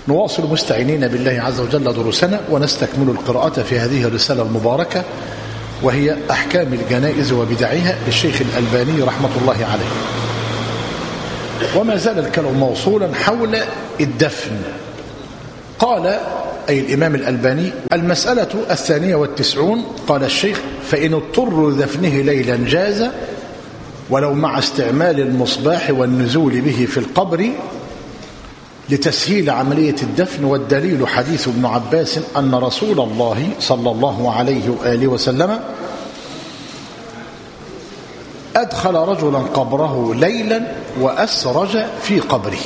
نواصل مستعينين بالله عز وجل دروسنا ونستكمل القراءة في هذه الرسالة المباركة وهي أحكام الجنائز وبدعها للشيخ الألباني رحمة الله عليه. وما زال الكلام موصولا حول الدفن. قال أي الإمام الألباني: المسألة 92. قال الشيخ: فإن اضطر دفنه ليلا جاز ولو مع استعمال المصباح والنزول به في القبر لتسهيل عملية الدفن. والدليل حديث ابن عباس أن رسول الله صلى الله عليه وآله وسلم أدخل رجلا قبره ليلا وأسرج في قبره.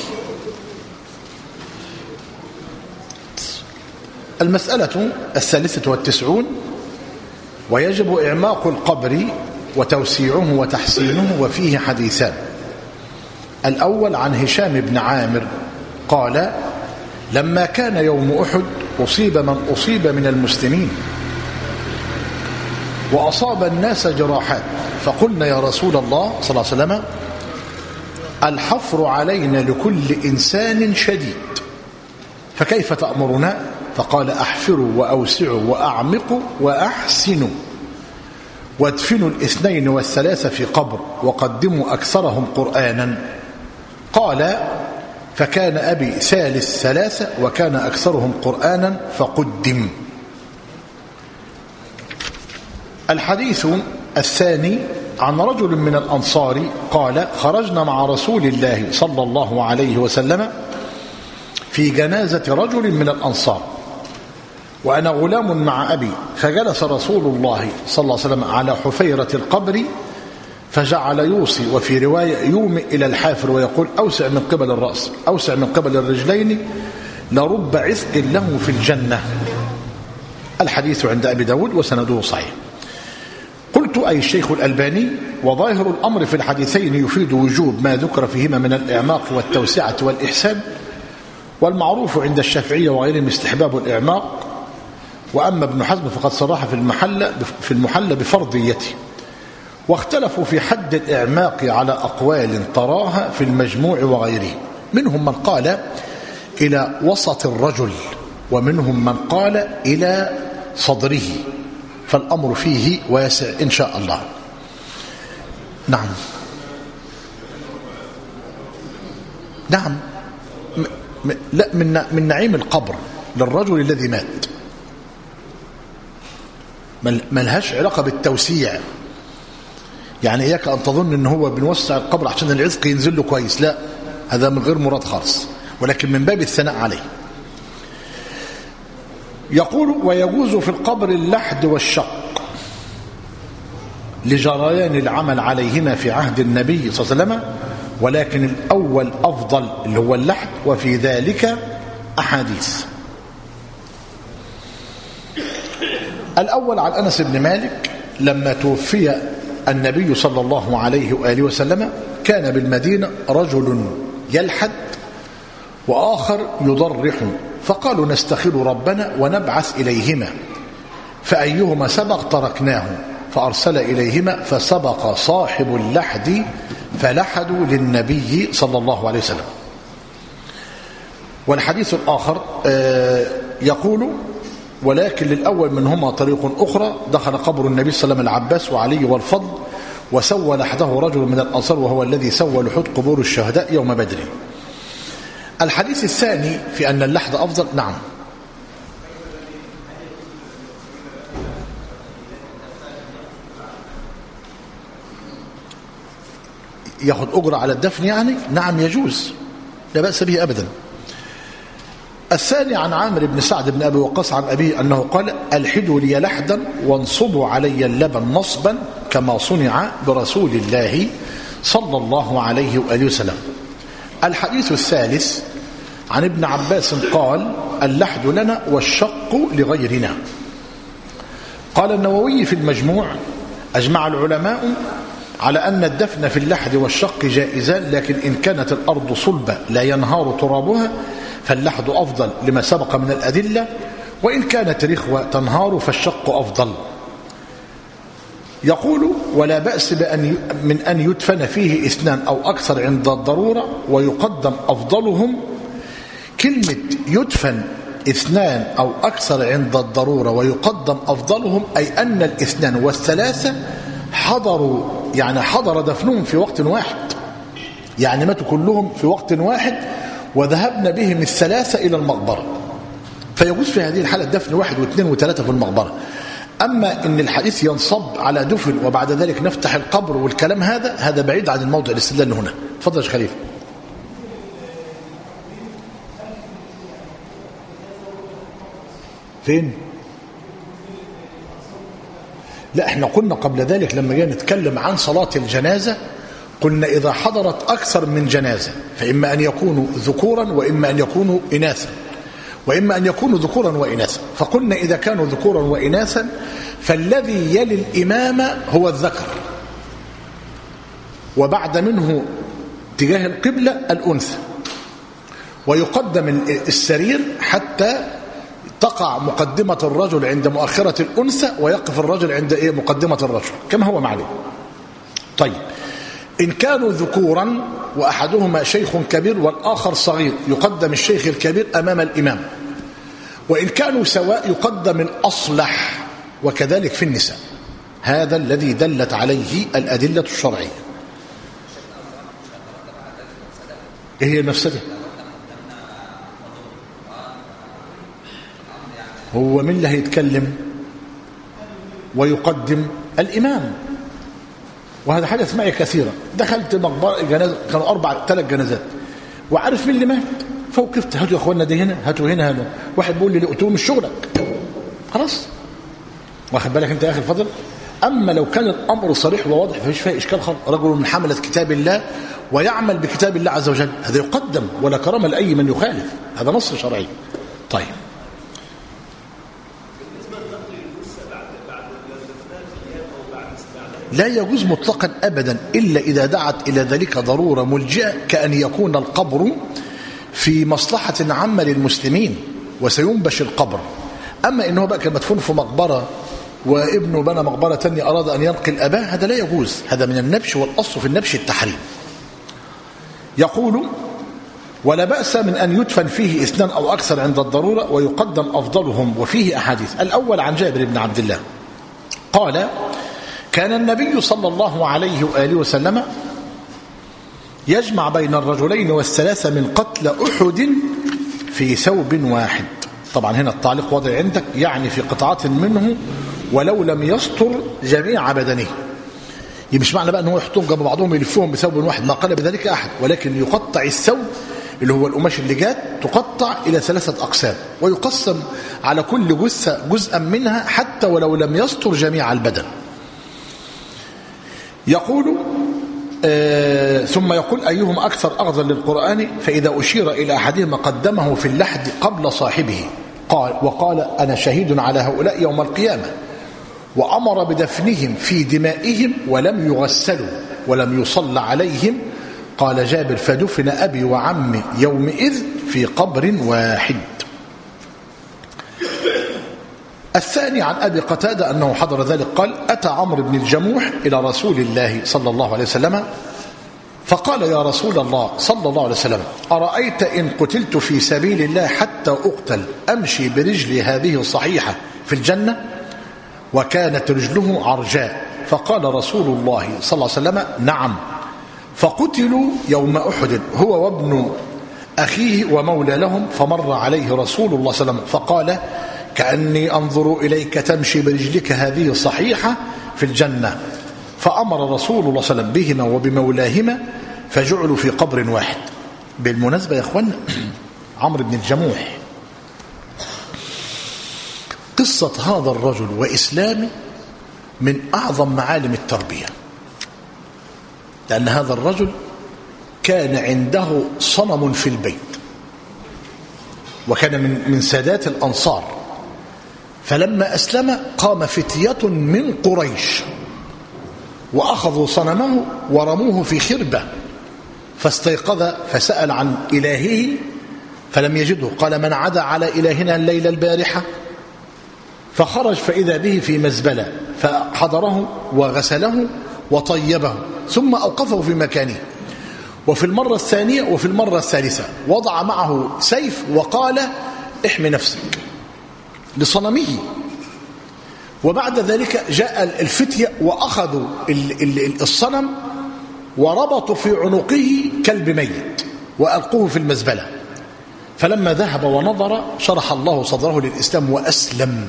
المسألة 93. ويجب إعماق القبر وتوسيعه وتحسينه، وفيه حديثان. الأول عن هشام بن عامر قال: لما كان يوم أحد أصيب من أصيب من المسلمين وأصاب الناس جراحات، فقلنا يا رسول الله صلى الله عليه وسلم: الحفر علينا لكل إنسان شديد، فكيف تأمرنا؟ فقال: أحفروا وأوسعوا وأعمقوا وأحسنوا وادفنوا 2 و3 في قبر وقدموا أكثرهم قرآنا. قال: فكان أبي ثالث 3 وكان أكثرهم قرآنا فقدم. الحديث الثاني عن رجل من الأنصار قال: خرجنا مع رسول الله صلى الله عليه وسلم في جنازة رجل من الأنصار وأنا غلام مع أبي، فجلس رسول الله صلى الله عليه وسلم على حفيرة القبر فجعل يوصي، وفي رواية يومئ إلى الحافر ويقول: أوسع من قبل الرأس، أوسع من قبل الرجلين، لرب عثق له في الجنة. الحديث عند أبي داود وسنده صحيح. قلت أي الشيخ الألباني: وظاهر الأمر في الحديثين يفيد وجوب ما ذكر فيهما من الإعماق والتوسعة والإحسان، والمعروف عند الشافعية وغيرهم استحباب الإعماق، وأما ابن حزم فقد صرح في المحلى بفرضيته. واختلفوا في حد الإعماق على أقوال تراها في المجموع وغيره، منهم من قال إلى وسط الرجل ومنهم من قال إلى صدره، فالأمر فيه واسع إن شاء الله. نعم نعم لا، من نعيم القبر للرجل الذي مات، ملهاش علاقة بالتوسيع. يعني إياك أن تظن أنه هو بنوسع القبر عشان العزق ينزل له كويس، لا، هذا من غير مراد خالص، ولكن من باب الثناء عليه. يقول: ويجوز في القبر اللحد والشق لجريان العمل عليهما في عهد النبي صلى الله عليه وسلم، ولكن الأول أفضل اللي هو اللحد، وفي ذلك أحاديث. الأول عن أنس بن مالك: لما توفي النبي صلى الله عليه وآله وسلم كان بالمدينة رجل يلحد وآخر يضرح، فقالوا: نستخير ربنا ونبعث إليهما، فأيهما سبق تركناه، فأرسل إليهما فسبق صاحب اللحد فلحدوا للنبي صلى الله عليه وسلم. والحديث الآخر يقول: ولكن للأول منهما طريق أخرى، دخل قبر النبي صلى الله عليه وسلم العباس وعلي والفضل وسوى لحده رجل من الأنصار وهو الذي سوى لحد قبور الشهداء يوم بدر. الحديث الثاني في أن اللحد أفضل. نعم ياخذ أجرة على الدفن يعني؟ نعم يجوز، لا بأس به أبدا. الثاني عن عامر بن سعد بن أبي وقاص عن أبيه أنه قال: ألحدوا لي لحدا وانصبوا علي اللبن نصبا كما صنع برسول الله صلى الله عليه وآله وسلم. الحديث الثالث عن ابن عباس قال: اللحد لنا والشق لغيرنا. قال النووي في المجموع: أجمع العلماء على أن الدفن في اللحد والشق جائزان، لكن إن كانت الأرض صلبة لا ينهار ترابها فاللحد أفضل لما سبق من الأدلة، وإن كانت رخوة تنهار فالشق أفضل. يقول: ولا بأس من أن يدفن فيه 2 أو أكثر عند الضرورة، ويقدم أفضلهم كلمة يدفن اثنان أو أكثر عند الضرورة ويقدم أفضلهم، أي أن الاثنان والثلاثة حضروا، يعني حضر دفنهم في وقت واحد، يعني ماتوا كلهم في وقت واحد وذهبنا بهم الثلاثة إلى المقبرة، فيجوز في هذه الحالة دفن واحد واثنين وثلاثة في المقبرة. أما إن الحديث ينصب على دفن وبعد ذلك نفتح القبر والكلام هذا بعيد عن الموضع الاستدلال هنا. تفضل يا شيخ خليل. فين؟ لا، احنا قلنا قبل ذلك لما جينا نتكلم عن صلاة الجنازة قلنا إذا حضرت أكثر من جنازة فإما أن يكونوا ذكورا وإما أن يكونوا إناثا، وإما أن يكونوا ذكورا وإناثا. فقلنا إذا كانوا ذكورا وإناثا فالذي يلي الإمام هو الذكر، وبعد منه تجاه القبلة الأنثى، ويقدم السرير حتى تقع مقدمة الرجل عند مؤخرة الأنثى ويقف الرجل عند مقدمة الرجل كما هو معلوم. طيب، إن كانوا ذكورا وأحدهما شيخ كبير والآخر صغير يقدم الشيخ الكبير أمام الإمام، وإن كانوا سواء يقدم الأصلح، وكذلك في النساء. هذا الذي دلت عليه الأدلة الشرعية. إيه هي المفسدة؟ هو من اللي هيتكلم ويقدم؟ الإمام. وهذا حدث معي كثيرا. دخلت مقبرة جنازة، كانوا 3 جنازات، وعارف مين اللي مات، فوقفت هاتوا يا اخوانا دي هنا، هاتوا هنا. واحد بيقول لي قلت له مش شغلك، خلاص، واخد بالك انت يا اخي الفضل. اما لو كان الامر صريح وواضح فيش فيه اشكال خالص، رجل من حملة كتاب الله ويعمل بكتاب الله عز وجل، هذا يقدم ولا كرامه لاي من يخالف، هذا نص شرعي. طيب، لا يجوز مطلقا أبدا إلا إذا دعت إلى ذلك ضرورة ملجئة، كأن يكون القبر في مصلحة عامة للمسلمين وسينبش القبر. أما إنه بقى كان مدفون في مقبرة وابنه بنى مقبرة تانية أراد أن ينقل أباه، هذا لا يجوز، هذا من النبش، والأصل في النبش التحريم. يقول: ولا بأس من أن يدفن فيه 2 أو أكثر عند الضرورة ويقدم أفضلهم. وفيه أحاديث. الأول عن جابر بن عبد الله قال: كان النبي صلى الله عليه وآله وسلم يجمع بين الرجلين والثلاثة من قتل أحد في ثوب واحد. طبعا هنا التعليق واضح عندك، يعني في قطعات منه ولو لم يستر جميع بدنه. مش معنى بقى أنه يحطون جنب بعضهم يلفوهم بثوب واحد، ما قال بذلك أحد، ولكن يقطع الثوب اللي هو القماش اللي جات، تقطع إلى 3 أقسام، ويقسم على كل جثة جزءا منها حتى ولو لم يستر جميع البدن. يقول ثم يقول: أيهم أكثر أخذا للقرآن؟ فإذا أشير إلى أحدهما قدمه في اللحد قبل صاحبه، وقال: أنا شهيد على هؤلاء يوم القيامة. وأمر بدفنهم في دمائهم ولم يغسلوا ولم يصلى عليهم. قال جابر: فدفن أبي وعمي يومئذ في قبر واحد. الثاني عن أبي قتادة أنه حضر ذلك قال: أتى عمرو بن الجموح إلى رسول الله صلى الله عليه وسلم فقال: يا رسول الله صلى الله عليه وسلم، أرأيت إن قتلت في سبيل الله حتى أقتل أمشي برجلي هذه صحيحة في الجنة؟ وكانت رجله عرجاء. فقال رسول الله صلى الله عليه وسلم: نعم. فقتلوا يوم أحد هو وابن أخيه ومولى لهم. فمر عليه رسول الله صلى الله عليه وسلم فقال: كأني أنظر إليك تمشي برجلك هذه صحيحة في الجنة. فأمر رسول الله صلى الله عليه وسلم بهما وبمولاهما فجعلوا في قبر واحد. بالمناسبة يا أخوان، عمرو بن الجموح قصة هذا الرجل وإسلامه من أعظم معالم التربية، لأن هذا الرجل كان عنده صنم في البيت، وكان من سادات الأنصار. فلما أسلم قام فتية من قريش وأخذوا صنمه ورموه في خربة، فاستيقظ فسأل عن إلهه فلم يجده. قال: من عدا على إلهنا الليلة البارحة؟ فخرج فإذا به في مزبلة، فحضره وغسله وطيبه ثم أوقفه في مكانه. وفي المرة الثانية وفي المرة الثالثة وضع معه سيف وقال احمي نفسك لصنمه. وبعد ذلك جاء الفتية وأخذوا الصنم وربطوا في عنقه كلب ميت وألقوه في المزبلة. فلما ذهب ونظر شرح الله صدره للإسلام وأسلم،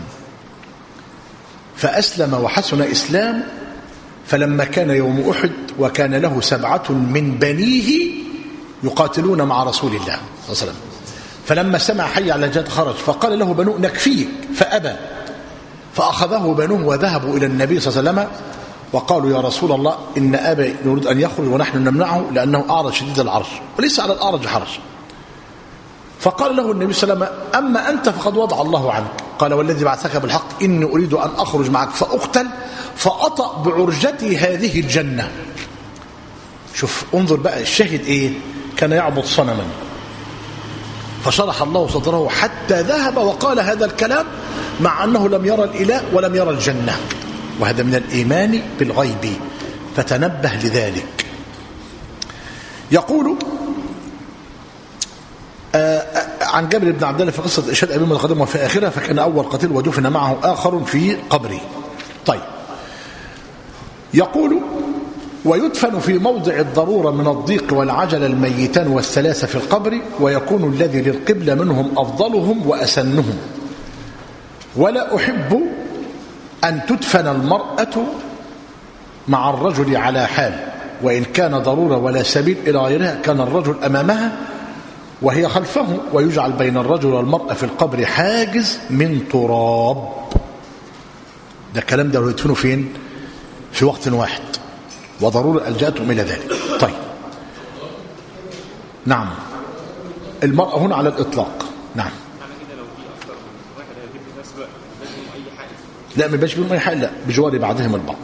فأسلم وحسن إسلام. فلما كان يوم أحد وكان له 7 من بنيه يقاتلون مع رسول الله صلى الله عليه وسلم، فلما سمع حي على الجهاد خرج، فقال له بنوه نكفيك فأبى، فأخذه بنوه وذهبوا إلى النبي صلى الله عليه وسلم وقالوا يا رسول الله إن أبا يريد أن يخرج ونحن نمنعه لأنه أعرج شديد العرج وليس على الأعرج حرج. فقال له النبي صلى الله عليه وسلم أما أنت فقد وضع الله عنك. قال والذي بعثك بالحق إني أريد أن أخرج معك فأقتل فأطأ بعرجتي هذه الجنة. شوف انظر بقى الشاهد إيه، كان يعبد صنما فشرح الله صدره حتى ذهب وقال هذا الكلام مع أنه لم يرى الإله ولم يرى الجنة، وهذا من الإيمان بالغيب، فتنبه لذلك. يقول عن جابر بن عبد الله في قصة إشهاد أبي القدم وفي آخرها فكان أول قتيل ودفن معه آخر في قبره. طيب يقول ويدفن في موضع الضرورة من الضيق والعجل الميتان والثلاثة في القبر، ويكون الذي للقبلة منهم أفضلهم وأسنهم. ولا أحب أن تدفن المرأة مع الرجل على حال، وإن كان ضرورة ولا سبيل إلى غيرها كان الرجل أمامها وهي خلفه، ويجعل بين الرجل والمرأة في القبر حاجز من تراب. ده الكلام ده يدفنوا فين؟ في وقت واحد، وضرورة ألجأتهم إلى ذلك. طيب نعم، المرأة هنا على الإطلاق. نعم لا ما يبقاش بيهم أي حاجة، لا بجوار بعضهم البعض.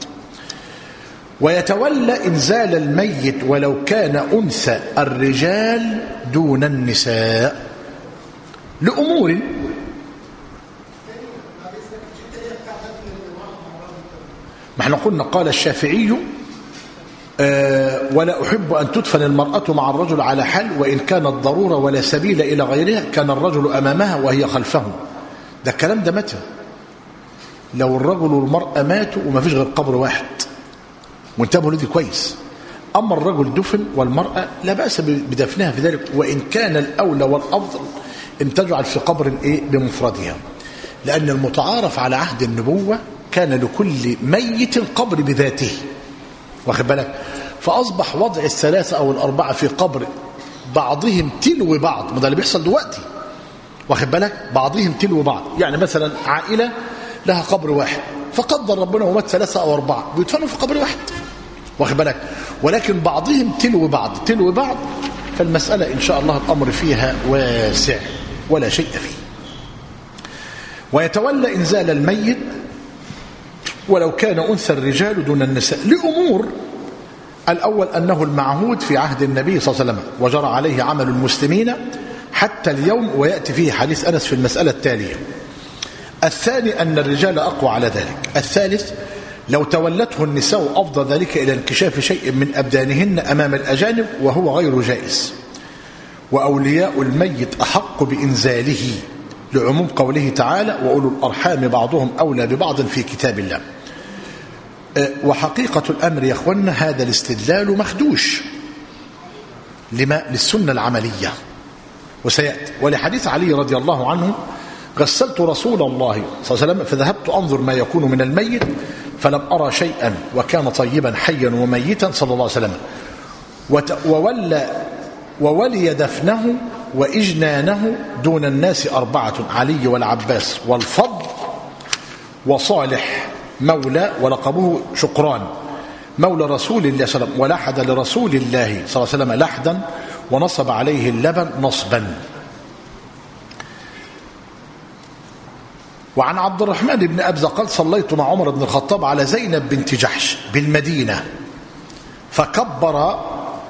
ويتولى إنزال الميت ولو كان أنثى الرجال دون النساء لأمور. ما احنا قلنا قال الشافعي ولا أحب أن تدفن المرأة مع الرجل على حال، وإن كانت ضرورة ولا سبيل إلى غيرها كان الرجل أمامها وهي خلفه. ده الكلام ده متى؟ لو الرجل والمرأة ماتوا وما فيش غير قبر واحد، وانتبهوا لدي كويس. أما الرجل دفن والمرأة لا بأس بدفنها في ذلك، وإن كان الأولى والأفضل أن تجعل في قبر بمفردها، لأن المتعارف على عهد النبوة كان لكل ميت قبر بذاته، واخد بالك؟ فأصبح وضع الثلاثة أو الأربعة في قبر بعضهم تلو بعض، ما ده اللي بيحصل دلوقتي، واخد بالك؟ بعضهم تلو بعض. يعني مثلا عائلة لها قبر واحد فقدر ربنا ومات 3 أو 4 بيدفنوا في قبر واحد، واخد بالك؟ ولكن بعضهم تلو بعض، فالمسألة إن شاء الله الأمر فيها واسع ولا شيء فيه. ويتولى إنزال الميت ولو كان أنثى الرجال دون النساء لأمور. الأول أنه المعهود في عهد النبي صلى الله عليه وسلم وجرى عليه عمل المسلمين حتى اليوم، ويأتي فيه حديث أنس في المسألة التالية. الثاني أن الرجال أقوى على ذلك. الثالث لو تولته النساء أفضى ذلك إلى انكشاف شيء من أبدانهن أمام الأجانب وهو غير جائز. وأولياء الميت أحق بإنزاله لعموم قوله تعالى وأولو الأرحام بعضهم أولى ببعض في كتاب الله. وحقيقة الأمر يا أخوانا هذا الاستدلال مخدوش لما للسنة العملية وسيأتي. ولحديث علي رضي الله عنه غسلت رسول الله صلى الله عليه وسلم فذهبت أنظر ما يكون من الميت فلم أرى شيئا وكان طيبا حيا وميتا صلى الله عليه وسلم. وولي دفنه وإجنانه دون الناس 4: علي والعباس والفضل وصالح مولى ولقبه شقران مولى رسول الله صلى الله عليه وسلم، ولحد لرسول الله صلى الله عليه وسلم لحدا ونصب عليه اللبن نصبا. وعن عبد الرحمن بن أبزة قال صليت مع عمر بن الخطاب على زينب بنت جحش بالمدينة فكبر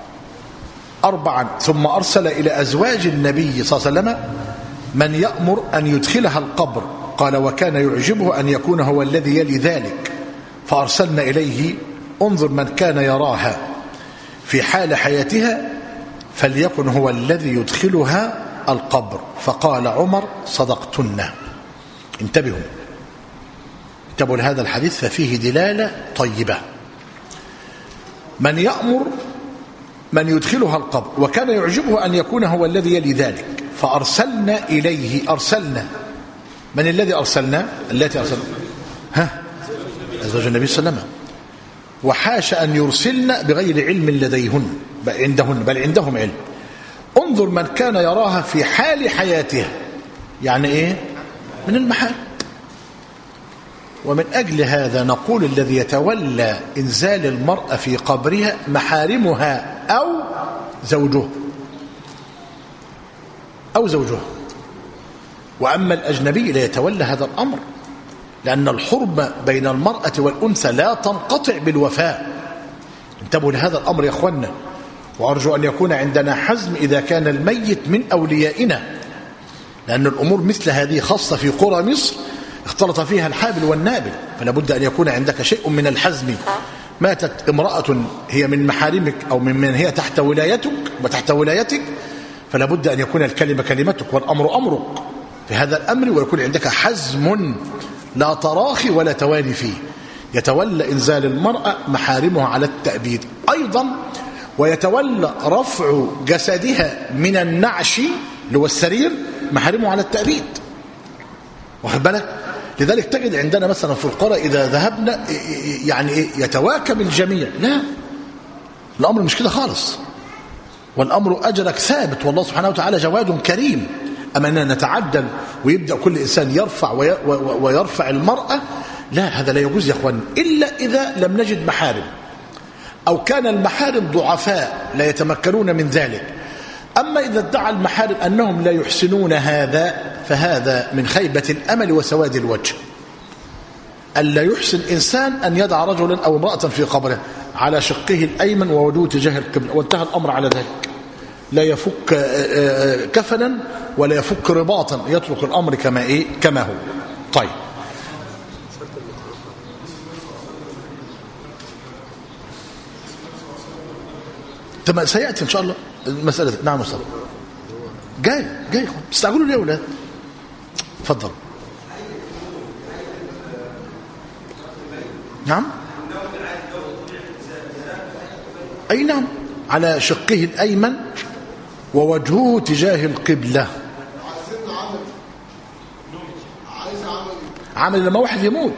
4 ثم أرسل إلى أزواج النبي صلى الله عليه وسلم من يأمر أن يدخلها القبر، قال وكان يعجبه أن يكون هو الذي يلي ذلك، فأرسلنا إليه انظر من كان يراها في حال حياتها فليكن هو الذي يدخلها القبر. فقال عمر صدقتن. انتبهوا لهذا الحديث، ففيه دلالة طيبة. من يأمر من يدخلها القبر، وكان يعجبه أن يكون هو الذي يلي ذلك، فأرسلنا إليه. أرسلنا، من الذي أرسلنا؟ التي أرسلنا أزواج النبي صلى الله عليه وسلم. وحاش أن يرسلن بغير علم لديهن بل عندهم علم. انظر من كان يراها في حال حياتها، يعني إيه؟ من المحال. ومن أجل هذا نقول الذي يتولى إنزال المرأة في قبرها محارمها أو زوجها. وأما الأجنبي لا يتولى هذا الأمر، لأن الحرمة بين المرأة والأنثى لا تنقطع بالوفاء. انتبهوا لهذا الأمر يا أخوانا، وأرجو أن يكون عندنا حزم إذا كان الميت من أوليائنا، لأن الأمور مثل هذه خاصة في قرى مصر اختلط فيها الحابل والنابل، فلا بد أن يكون عندك شيء من الحزم. ماتت امرأة هي من محارمك أو من هي تحت ولايتك وتحت ولايتك، فلا بد أن يكون الكلمة كلمتك والأمر أمرك في هذا الأمر، ويكون عندك حزم لا تراخي ولا تواني فيه. يتولى إنزال المرأة محارمها على التأبيد أيضا، ويتولى رفع جسدها من النعش اللي هو السرير محارمه على التأبيد. واخد بالك؟ لذلك تجد عندنا مثلا في القرى إذا ذهبنا يعني يتواكب الجميع. لا، الأمر مش كده خالص، والأمر أجرك ثابت، والله سبحانه وتعالى جواد كريم. أما أننا نتعدل ويبدأ كل إنسان يرفع ويرفع المرأة، لا، هذا لا يجوز يا أخوان، إلا إذا لم نجد محارم، أو كان المحارم ضعفاء لا يتمكنون من ذلك. أما إذا ادعى المحارم أنهم لا يحسنون هذا، فهذا من خيبة الأمل وسواد الوجه. ألا يحسن إنسان أن يدع رجلا أو امرأة في قبره على شقه الأيمن ووجهه تجاه القبلة، وانتهى الأمر على ذلك. لا يفك كفنا ولا يفك رباطا، يترك الأمر كما هو. طيب، تمام، سيأتي إن شاء الله المسألة. نعم أستاذ، جاي تستعجلوا ليه يا أولاد؟ تفضل. نعم، أي نعم، على شقه الأيمن ووجهه تجاه القبلة. عمل لما واحد يموت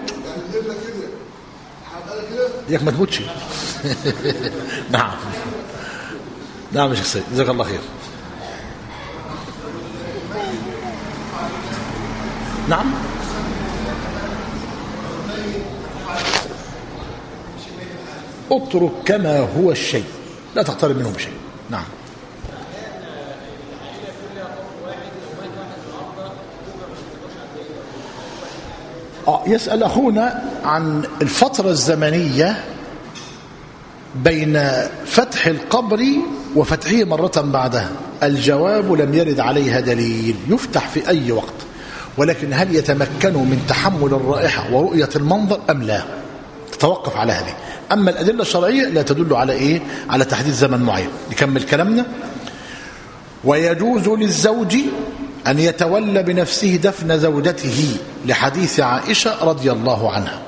ياك ما تموتش. نعم يا شيخ سيد، جزاك الله خير. نعم، اترك كما هو الشيء، لا تقترب منه بشيء. نعم. يسأل أخونا عن الفترة الزمنية بين فتح القبر وفتحه مرة بعدها. الجواب لم يرد عليها دليل، يفتح في أي وقت، ولكن هل يتمكنوا من تحمل الرائحة ورؤية المنظر أم لا؟ تتوقف على هذه. أما الأدلة الشرعية لا تدل على على تحديد زمن معين. نكمل كلامنا. ويجوز للزوج أن يتولى بنفسه دفن زوجته، لحديث عائشة رضي الله عنها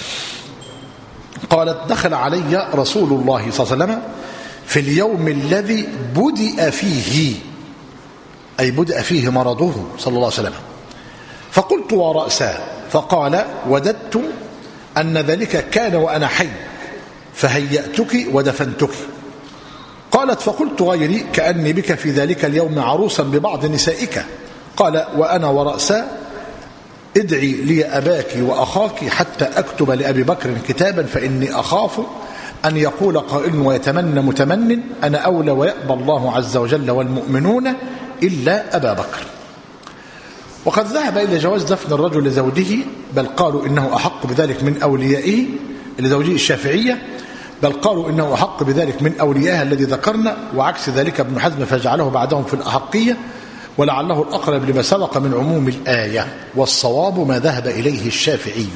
قالت: دخل علي رسول الله صلى الله عليه وسلم في اليوم الذي بدأ فيه، أي بدأ فيه مرضه صلى الله عليه وسلم، فقلت: ورأسه؟ فقال: وددت أن ذلك كان وأنا حي، فهيأتك ودفنتك. قالت: فقلت غيري كأني بك في ذلك اليوم عروسا ببعض نسائك. قال: وأنا ورأسه ادعي لي أباك وأخاك حتى أكتب لأبي بكر كتابا، فإني أخاف أن يقول قائل ويتمنى متمن أنا أولى ويأبى الله عز وجل والمؤمنون إلا أبا بكر. وقد ذهب إلى جواز دفن الرجل لزوجه، بل قالوا إنه أحق بذلك من أوليائه، لزوجه الشافعية، بل قالوا إنه أحق بذلك من أوليائها الذي ذكرنا، وعكس ذلك ابن حزم فجعله بعدهم في الأحقية، ولعله الأقرب لما سبق من عموم الآية، والصواب ما ذهب إليه الشافعي.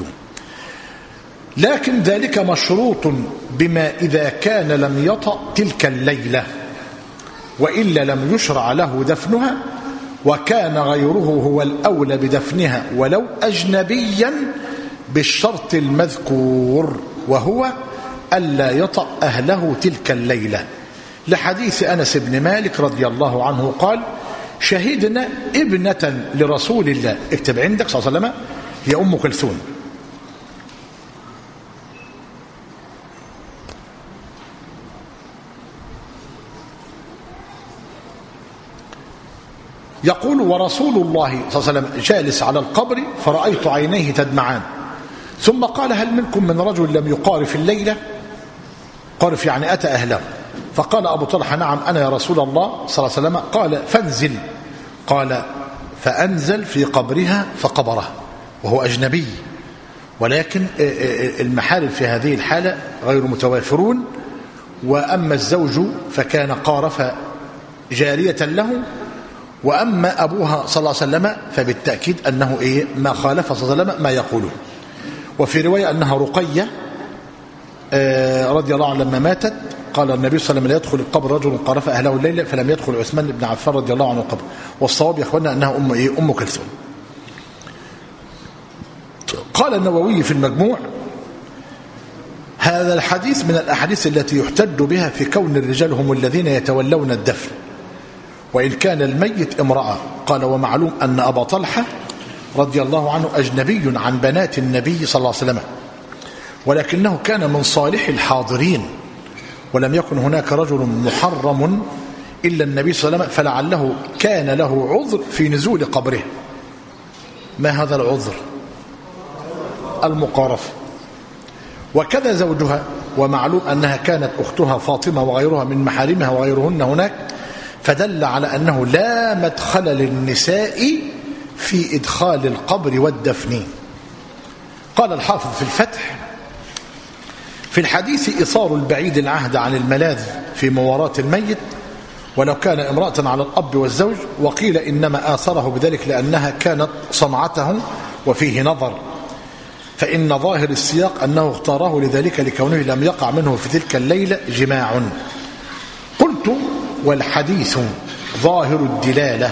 لكن ذلك مشروط بما إذا كان لم يطأ تلك الليلة، وإلا لم يشرع له دفنها، وكان غيره هو الأولى بدفنها ولو أجنبيا بالشرط المذكور، وهو ألا يطأ أهله تلك الليلة، لحديث أنس بن مالك رضي الله عنه قال: شهدنا ابنة لرسول الله، اكتب عندك صلى الله عليه وسلم، هي أم كلثوم. يقول: ورسول الله صلى الله عليه وسلم جالس على القبر فرأيت عينيه تدمعان، ثم قال: هل منكم من رجل لم يقارف الليلة؟ قارف يعني أتى أهله. فقال أبو طلحة: نعم أنا يا رسول الله صلى الله عليه وسلم. قال: فانزل. قال: فأنزل في قبرها فقبره وهو أجنبي، ولكن المحارم في هذه الحالة غير متوافرون. وأما الزوج فكان قارف جارية له، وأما أبوها صلى الله عليه وسلم فبالتأكيد أنه ما خالف صلى الله عليه وسلم ما يقوله. وفي رواية أنها رقية رضي الله عنها لما ماتت قال النبي صلى الله عليه وسلم: لا يدخل القبر رجل قارف أهله الليلة، فلم يدخل عثمان بن عفان رضي الله عنه القبر. والصواب يا أخوانا أنها أم كلثوم. قال النووي في المجموع: هذا الحديث من الأحاديث التي يحتج بها في كون الرجال هم الذين يتولون الدفن وإن كان الميت امرأة. قال: ومعلوم أن أبا طلحة رضي الله عنه أجنبي عن بنات النبي صلى الله عليه وسلم، ولكنه كان من صالح الحاضرين، ولم يكن هناك رجل محرم إلا النبي صلى الله عليه وسلم، فلعله كان له عذر في نزول قبره. ما هذا العذر؟ المقارفة. وكذا زوجها، ومعلوم أنها كانت أختها فاطمة وغيرها من محارمها وغيرهن هناك، فدل على أنه لا مدخل للنساء في إدخال القبر والدفن. قال الحافظ في الفتح: في الحديث إيصال البعيد العهد عن الملاذ في مواراة الميت ولو كان امرأة على الأب والزوج، وقيل إنما آثره بذلك لأنها كانت صنعته وفيه نظر، فإن ظاهر السياق أنه اختاره لذلك لكونه لم يقع منه في تلك الليلة جماع. قلت: والحديث ظاهر الدلالة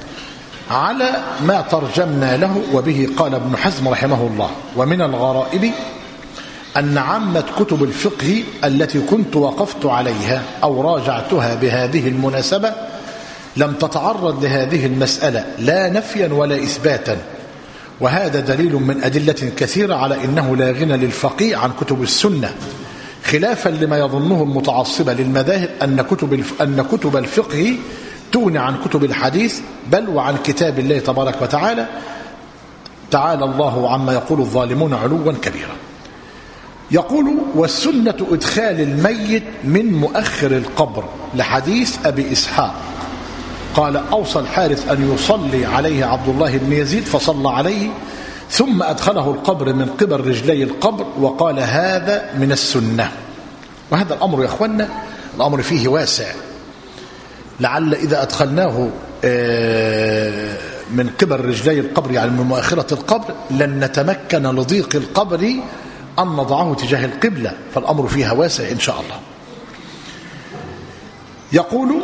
على ما ترجمنا له، وبه قال ابن حزم رحمه الله. ومن الغرائب أن عامة كتب الفقه التي كنت وقفت عليها أو راجعتها بهذه المناسبة لم تتعرض لهذه المسألة لا نفيا ولا إثباتا، وهذا دليل من أدلة كثيرة على أنه لا غنى للفقيه عن كتب السنة، خلافا لما يظنه المتعصبة للمذاهب أن كتب الفقه تغني عن كتب الحديث، بل وعن كتاب الله تبارك وتعالى. تعالى الله عما يقول الظالمون علوا كبيرا. يقول: والسنة إدخال الميت من مؤخر القبر، لحديث أبي إسحاق قال: أوصى الحارث أن يصلي عليه عبد الله بن يزيد فصلى عليه ثم أدخله القبر من قبل رجلي القبر، وقال: هذا من السنة. وهذا الأمر يا أخوانا الأمر فيه واسع، لعل إذا أدخلناه من قبل رجلي القبر يعني من مؤخرة القبر لن نتمكن لضيق القبر أن نضعه تجاه القبلة، فالأمر فيها واسع إن شاء الله. يقول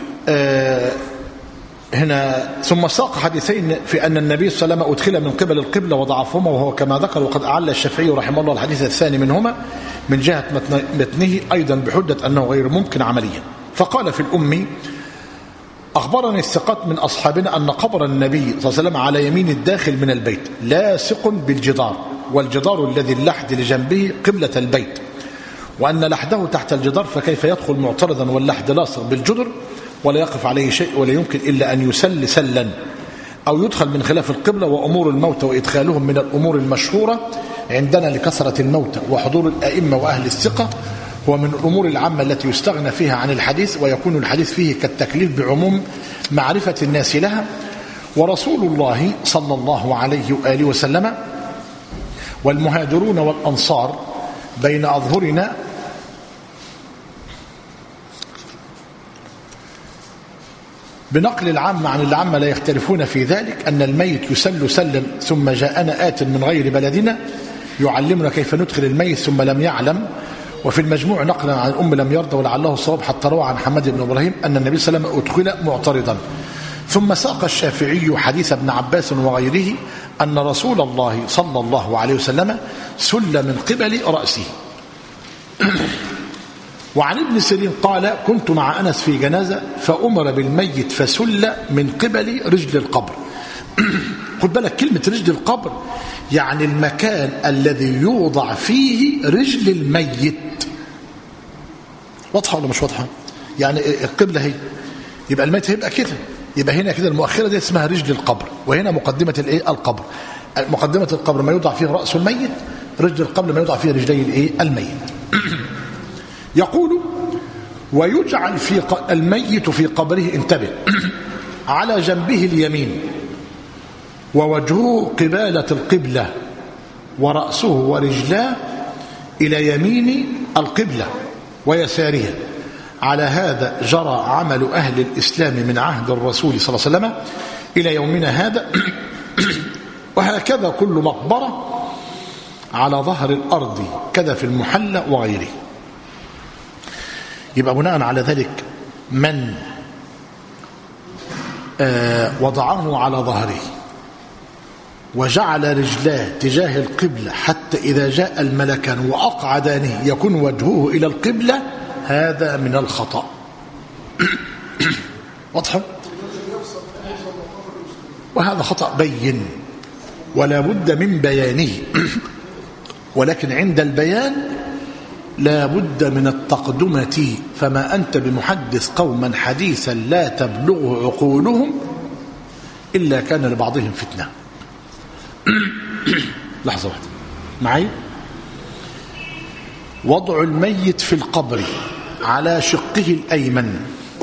هنا: ثم ساق حديثين في أن النبي صلى الله عليه وسلم أدخل من قبل القبلة وضعفهما، وهو كما ذكر، وقد أعل الشافعي رحمه الله الحديث الثاني منهما من جهة متنه أيضا بحجة أنه غير ممكن عمليا. فقال في الأم: أخبرني الثقات من أصحابنا أن قبر النبي صلى الله عليه وسلم على يمين الداخل من البيت لاصق بالجدار، والجدار الذي اللحد لجنبه قبلة البيت، وأن لحده تحت الجدار، فكيف يدخل معترضا واللحد لاصق بالجدر ولا يقف عليه شيء ولا يمكن إلا أن يسل سلا أو يدخل من خلاف القبلة. وأمور الموتى وإدخالهم من الأمور المشهورة عندنا لكثرة الموتى وحضور الأئمة وأهل الثقة، هو من الأمور العامة التي يستغنى فيها عن الحديث، ويكون الحديث فيه كالتكليف بعموم معرفة الناس لها. ورسول الله صلى الله عليه وآله وسلم والمهاجرون والأنصار بين أظهرنا بنقل العامة عن العامة لا يختلفون في ذلك، أن الميت يسل سلا ثم جاءنا آت من غير بلدنا يعلمنا كيف ندخل الميت ثم لم يعلم، وفي المجموع نقلا عن الأم لم يرضى ولعله الصواب حتى روى عن حماد بن إبراهيم أن النبي صلى الله عليه وسلم أدخل معترضا. ثم ساق الشافعي حديث ابن عباس وغيره أن رسول الله صلى الله عليه وسلم سل من قبل رأسه. وعن ابن سيرين قال كنت مع أنس في جنازة فأمر بالميت فسل من قبل رجل القبر. خد بالك كلمة رجل القبر يعني المكان الذي يوضع فيه رجل الميت. واضحة ولا مش واضحة؟ يعني القبلة هي يبقى الميت هيبقى كده، يبقى هنا كده المؤخرة دي اسمها رجل القبر، وهنا مقدمة الايه القبر. مقدمة القبر ما يوضع فيه رأس الميت، رجل القبر ما يوضع فيه رجلي الايه الميت. يقول ويجعل في الميت في قبره انتبه على جنبه اليمين ووجهه قبالة القبلة ورأسه ورجلاه إلى يمين القبلة ويسارها. على هذا جرى عمل أهل الإسلام من عهد الرسول صلى الله عليه وسلم إلى يومنا هذا. وهكذا كل مقبرة على ظهر الأرض كذا في المحلى وغيره. يبقى بناء على ذلك من وضعه على ظهره وجعل رجلاه تجاه القبلة حتى إذا جاء الملكان وأقعدانه يكون وجهه إلى القبلة، هذا من الخطأ. واضح؟ وهذا خطأ بين ولا بد من بيانه، ولكن عند البيان لا بد من التقدمة. فما أنت بمحدث قوما حديثا لا تبلغه عقولهم إلا كان لبعضهم فتنة. لحظة واحدة معي. وضع الميت في القبر على شقه الأيمن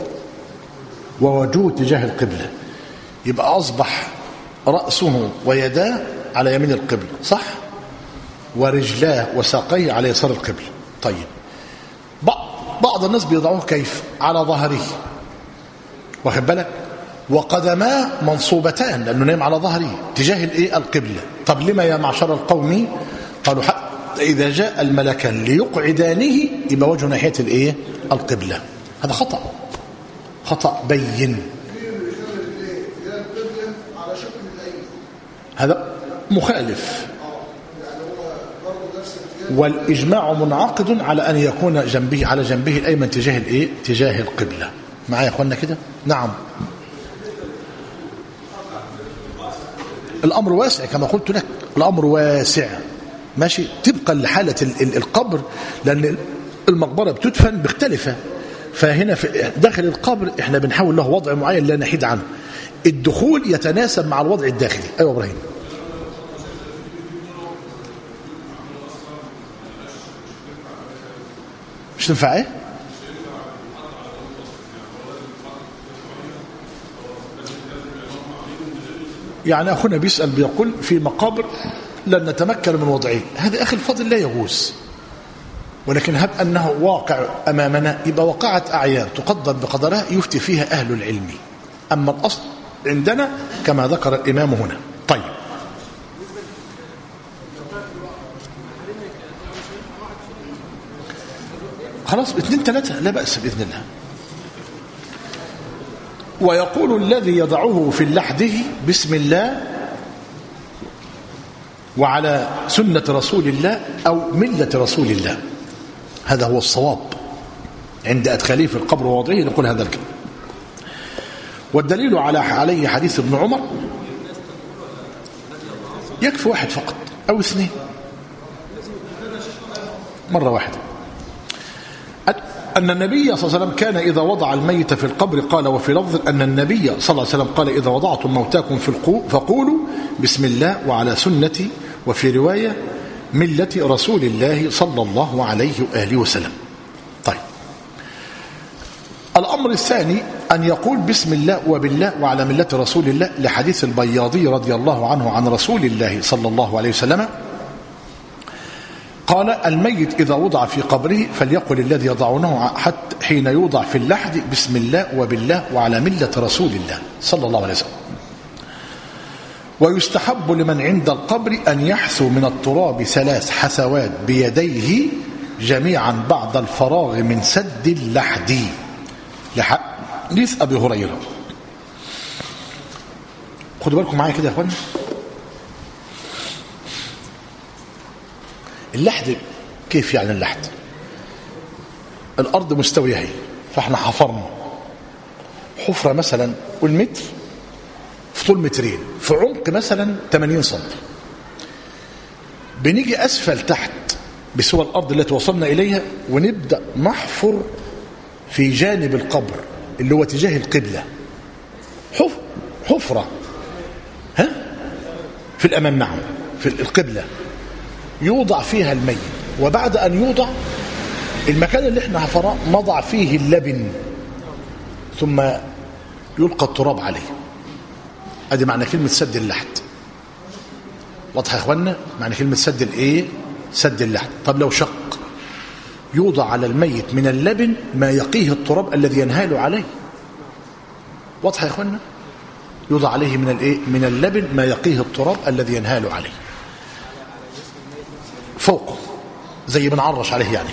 ووجهه تجاه القبلة، يبقى أصبح رأسه ويداه على يمين القبلة، صح؟ ورجلاه وساقيه على يسار القبلة. طيب بعض الناس بيضعوه كيف؟ على ظهره، واخد بالك؟ وقدماه منصوبتان لأنه نايم على ظهره تجاه الايه القبلة. طب لما يا معشر القوم؟ قالوا حتى إذا جاء الملكان ليقعدانه يبقى وجهه ناحية الايه القبلة. هذا خطأ بين. هذا مخالف، والإجماع منعقد على أن يكون على جنبه الأيمن تجاه الايه تجاه القبلة. معايا يا اخوانا كده؟ نعم. الأمر واسع كما قلت لك، الأمر واسع ماشي طبقا لحالة القبر، لأن المقبرة بتدفن بختلفة. فهنا في داخل القبر احنا بنحاول له وضع معين لا نحيد عنه، الدخول يتناسب مع الوضع الداخلي. أيوة إبراهيم. مش تنفع ايه؟ يعني أخونا بيسأل بيقول في مقابر لن نتمكن من وضعه، هذا أخي الفضل لا يجوز، ولكن هب أنه واقع أمامنا يبقى وقعت أعيان تقدر بقدرها يفتي فيها أهل العلم. أما الأصل عندنا كما ذكر الإمام هنا. طيب خلاص 2-3 لا بأس بإذن الله. ويقول الذي يضعه في لحده بسم الله وعلى سنة رسول الله أو ملة رسول الله، هذا هو الصواب عند أدخاله في القبر ووضعه نقول هذا الكلام. والدليل عليه حديث ابن عمر، يكفي واحد فقط أو 2 مرة واحدة، أن النبي صلى الله عليه وسلم كان إذا وضع الميت في القبر قال، وفي لفظ أن النبي صلى الله عليه وسلم قال إذا وضعتم موتاكم فقولوا بسم الله وعلى سنتي، وفي رواية ملة رسول الله صلى الله عليه وآله وسلم. طيب الأمر الثاني أن يقول بسم الله وبالله وعلى ملة رسول الله لحديث البياضي رضي الله عنه عن رسول الله صلى الله عليه وسلم قال الميت إذا وضع في قبره فليقل الذي يضعونه حتى حين يوضع في اللحد بسم الله وبالله وعلى ملة رسول الله صلى الله عليه وسلم. ويستحب لمن عند القبر أن يحثو من التراب 3 حثوات بيديه جميعا بعد الفراغ من سد اللحد لحديث أبي هريرة. خدوا بالكم معايا كده يا اخوانا. اللحد كيف يعني اللحد؟ الأرض مستوية هي، فاحنا حفرنا حفرة مثلا والمتر في طول مترين في عمق مثلا 80 سم. بنيجي أسفل تحت بسوى الأرض التي وصلنا إليها ونبدأ نحفر في جانب القبر اللي هو تجاه القبلة، حفرة في الأمام، نعم في القبلة، يوضع فيها الميت. وبعد أن يوضع المكان اللي احنا حفرناه نضع فيه اللبن ثم يلقى التراب عليه. ادي معنى كلمة سد اللحد. واضح يا اخوانا؟ معنى كلمة سد الايه؟ سد اللحد. طب لو شق، يوضع على الميت من اللبن ما يقيه التراب الذي ينهال عليه. واضح يا اخوانا؟ يوضع عليه من الايه؟ من اللبن ما يقيه التراب الذي ينهال عليه فوقه، زي بنعرش عليه يعني،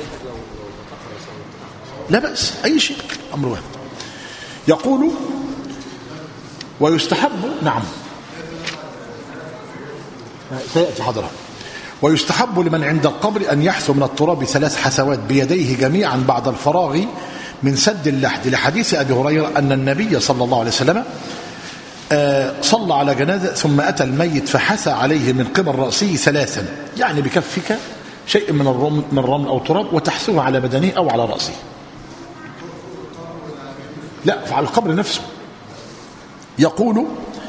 لا بأس، أي شيء، أمر واحد. يقول ويستحب، نعم سيأتي حضرها، ويستحب لمن عند القبر أن يحثو من التراب 3 حثوات بيديه جميعا بعد الفراغ من سد اللحد لحديث أبي هريرة أن النبي صلى الله عليه وسلم صلى على جنازة ثم أتى الميت فحثى عليه من قبل رأسه 3، يعني بكفك شيء من الرمل أو تراب وتحثوه على بدنه أو على رأسه. لا، على القبر نفسه. يقول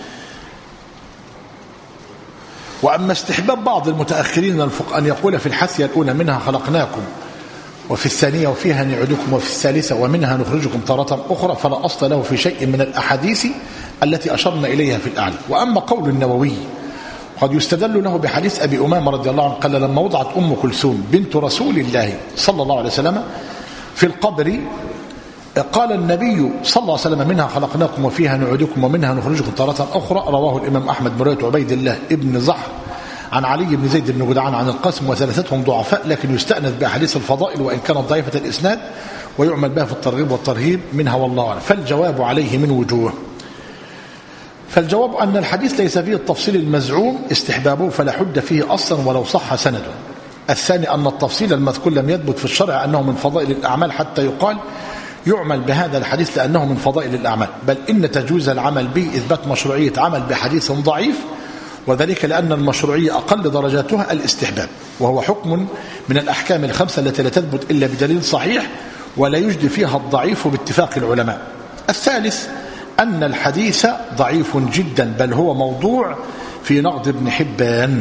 وأما استحباب بعض المتأخرين من الفقهاء أن يقول في الحثية الأولى منها خلقناكم، وفي الثانية وفيها نعدكم، وفي الثالثة ومنها نخرجكم تارة أخرى، فلا أصل له في شيء من الأحاديث التي أشرنا إليها في الأعلى. وأما قول النووي قد يستدل له بحديث أبي أمامة رضي الله عنه قال لما وضعت أم كلثوم بنت رسول الله صلى الله عليه وسلم في القبر قال النبي صلى الله عليه وسلم منها خلقناكم وفيها نعدكم ومنها نخرجكم تارة أخرى. رواه الإمام أحمد برواية عبيد الله ابن زحر عن علي بن زيد بن جدعان عن القاسم، وثلاثتهم ضعفاء لكن يستأنس بأحاديث الفضائل وإن كانت ضعيفة الإسناد ويعمل بها في الترغيب والترهيب منها والله أعلم. فالجواب عليه من وجوه. فالجواب أن الحديث ليس فيه التفصيل المزعوم استحبابه فلا حد فيه أصلا ولو صح سنده. الثاني أن التفصيل المذكور لم يثبت في الشرع أنه من فضائل الأعمال حتى يقال يعمل بهذا الحديث لأنه من فضائل الأعمال، بل إن تجوز العمل به إثبات مشروعية عمل بحديث ضعيف، وذلك لأن المشروعية أقل درجاتها الاستحباب، وهو حكم من الأحكام الخمسة التي لا تثبت إلا بدليل صحيح ولا يجدي فيها الضعيف باتفاق العلماء. الثالث أن الحديث ضعيف جدا بل هو موضوع في نقد ابن حبان.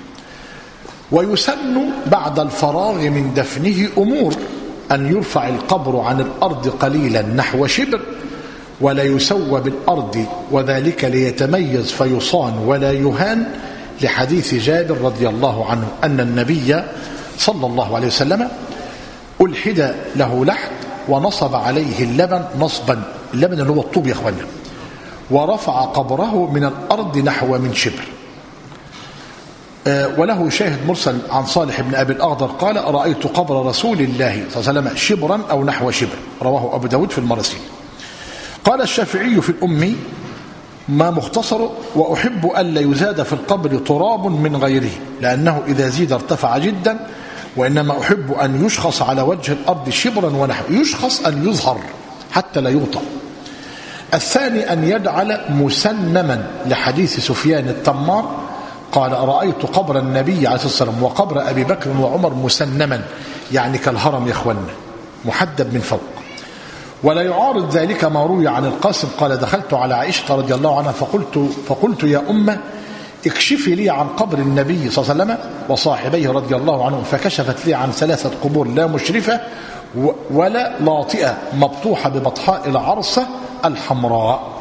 ويسن بعد الفراغ من دفنه أمور: أن يرفع القبر عن الأرض قليلا نحو شبر ولا يسوى بالأرض، وذلك ليتميز فيصان ولا يهان، لحديث جابر رضي الله عنه أن النبي صلى الله عليه وسلم ألحد له لحد ونصب عليه اللبن نصبا، اللبن اللي هو الطوب يا أخوانا، ورفع قبره من الأرض نحو من شبر. وله شاهد مرسل عن صالح بن أبي الأخضر قال رأيت قبر رسول الله صلى الله عليه وسلم شبرا أو نحو شبر، رواه أبو داود في المراسيل. قال الشافعي في الأم ما مختصر: وأحب ألا يزاد في القبر تراب من غيره لأنه إذا زيد ارتفع جدا، وإنما أحب أن يشخص على وجه الأرض شبرا ونحو، يشخص أن يظهر حتى لا يوطأ. الثاني أن يجعل مسنما لحديث سفيان التمار قال رأيت قبر النبي عليه الصلاة والسلام وقبر أبي بكر وعمر مسنما، يعني كالهرم يا أخوانا محدب من فوق. ولا يعارض ذلك ما روي عن القاسم قال دخلت على عائشة رضي الله عنها فقلت يا أمة اكشفي لي عن قبر النبي صلى الله عليه وسلم وصاحبيه رضي الله عنهم، فكشفت لي عن 3 قبور لا مشرفة ولا لاطئة مبطوحة ببطحاء العرصة الحمراء.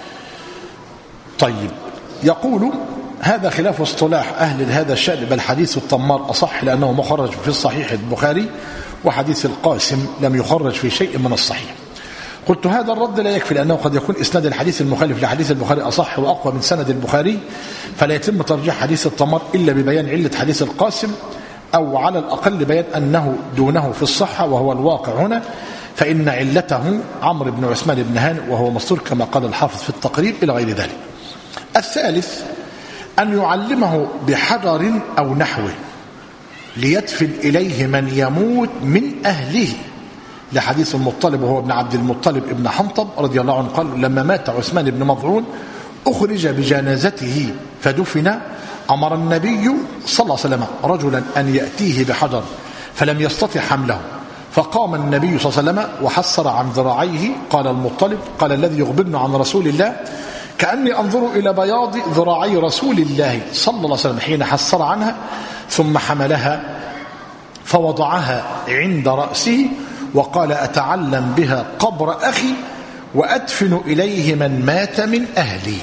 طيب، يقول هذا خلاف اصطلاح أهل هذا الشأن، بل حديث التمار أصح لأنه مخرج في الصحيح البخاري، وحديث القاسم لم يخرج في شيء من الصحيح. قلت هذا الرد لا يكفي لأنه قد يكون إسناد الحديث المخالف لحديث البخاري أصح وأقوى من سند البخاري، فلا يتم ترجيح حديث التمار إلا ببيان علة حديث القاسم أو على الأقل بيان أنه دونه في الصحة، وهو الواقع هنا، فإن علته عمرو بن عثمان بن هانئ وهو مستور كما قال الحافظ في التقريب إلى غير ذلك. الثالث أن يعلمه بحجر أو نحوه ليدفن إليه من يموت من أهله، لحديث المطلب وهو ابن عبد المطلب ابن حنطب رضي الله عنه قال لما مات عثمان بن مظعون أخرج بجنازته فدفن، أمر النبي صلى الله عليه وسلم رجلا أن يأتيه بحجر فلم يستطع حمله، فقام النبي صلى الله عليه وسلم وحسر عن ذراعيه. قال المطلب قال الذي يخبرنا عن رسول الله كأني أنظر إلى بياض ذراعي رسول الله صلى الله عليه وسلم حين حسر عنها، ثم حملها فوضعها عند رأسه وقال أتعلم بها قبر أخي وأدفن إليه من مات من أهلي.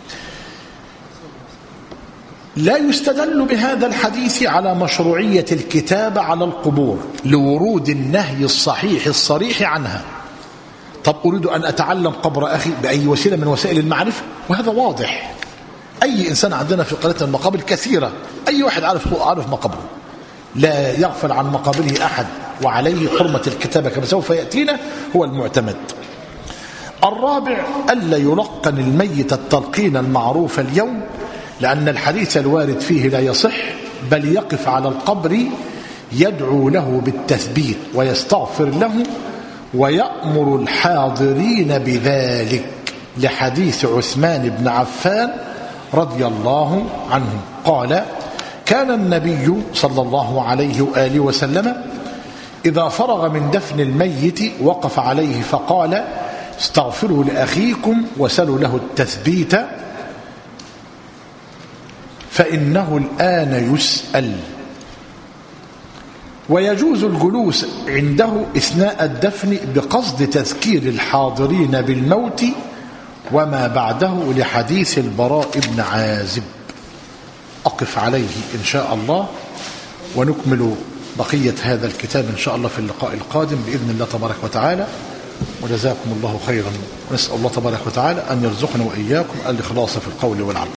لا يستدل بهذا الحديث على مشروعية الكتابة على القبور لورود النهي الصحيح الصريح عنها. طب أريد أن أتعلم قبر أخي بأي وسيلة من وسائل المعرفة، وهذا واضح. أي إنسان عندنا في قريتنا المقابر كثيرة، أي واحد عارف مقابره، لا يغفل عن مقابره أحد، وعليه حرمة الكتابة كما سوف يأتينا هو المعتمد. الرابع ألا يلقن الميت التلقين المعروف اليوم، لأن الحديث الوارد فيه لا يصح، بل يقف على القبر يدعو له بالتثبيت ويستغفر له ويأمر الحاضرين بذلك، لحديث عثمان بن عفان رضي الله عنه قال كان النبي صلى الله عليه وآله وسلم إذا فرغ من دفن الميت وقف عليه فقال استغفروا لأخيكم وسلوا له التثبيت فإنه الآن يسأل. ويجوز الجلوس عنده إثناء الدفن بقصد تذكير الحاضرين بالموت وما بعده، لحديث البراء بن عازب. أقف عليه إن شاء الله، ونكمل بقية هذا الكتاب إن شاء الله في اللقاء القادم بإذن الله تبارك وتعالى. وجزاكم الله خيرا، ونسأل الله تبارك وتعالى أن يرزقنا وإياكم الإخلاص في القول والعمل.